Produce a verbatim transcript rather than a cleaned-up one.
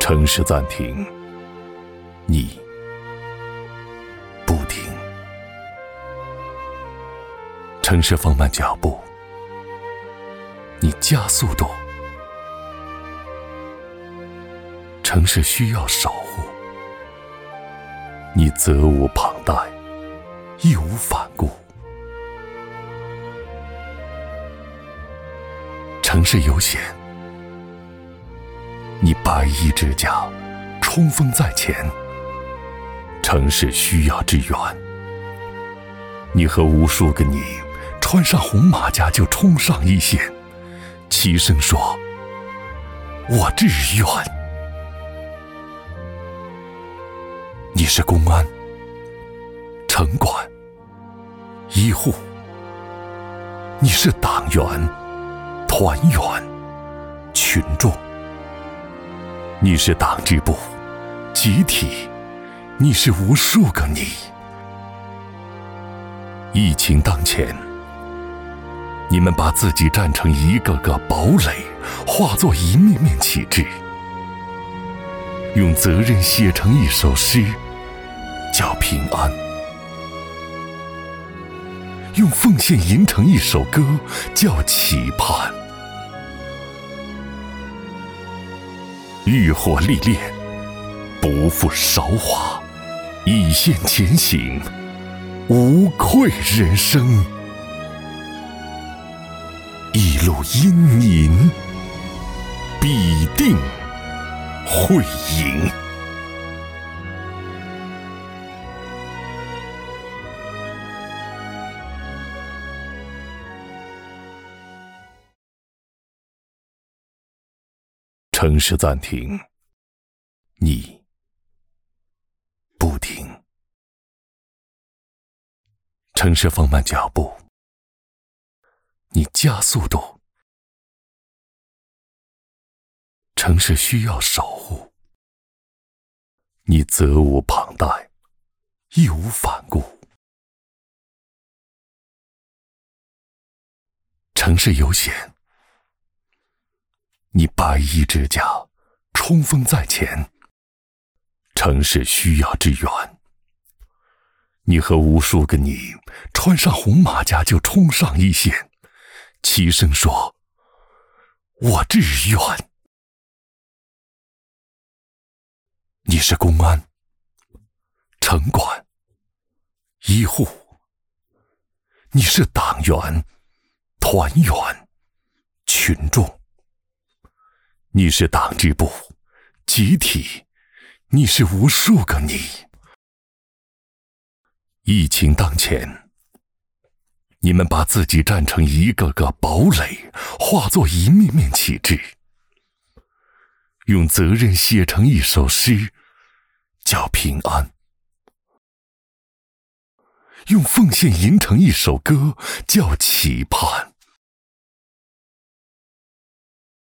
城市暂停，你不停。城市放慢脚步，你加速度。城市需要守护，你责无旁贷，义无反顾。城市悠闲，你白衣之甲，冲锋在前。城市需要支援，你和无数个你穿上红马甲就冲上一线，齐声说：“我支援。”你是公安、城管、医护，你是党员、团员、群众，你是党支部、集体，你是无数个你。疫情当前，你们把自己站成一个个堡垒，化作一面面旗帜，用责任写成一首诗，叫平安；用奉献吟成一首歌，叫期盼。浴火历练，不负韶华，一线前行，无愧人生。一路阴吟，必定会赢。城市暂停，你不停。城市放慢脚步，你加速度。城市需要守护，你责无旁贷，义无反顾。城市悠闲，你白衣之甲，冲锋在前。城市需要支援，你和无数个你穿上红马甲就冲上一线，齐声说：“我支援。”你是公安、城管、医护，你是党员、团员、群众，你是党支部、集体，你是无数个你。疫情当前，你们把自己站成一个个堡垒，化作一面面旗帜，用责任写成一首诗，叫平安；用奉献吟成一首歌，叫期盼。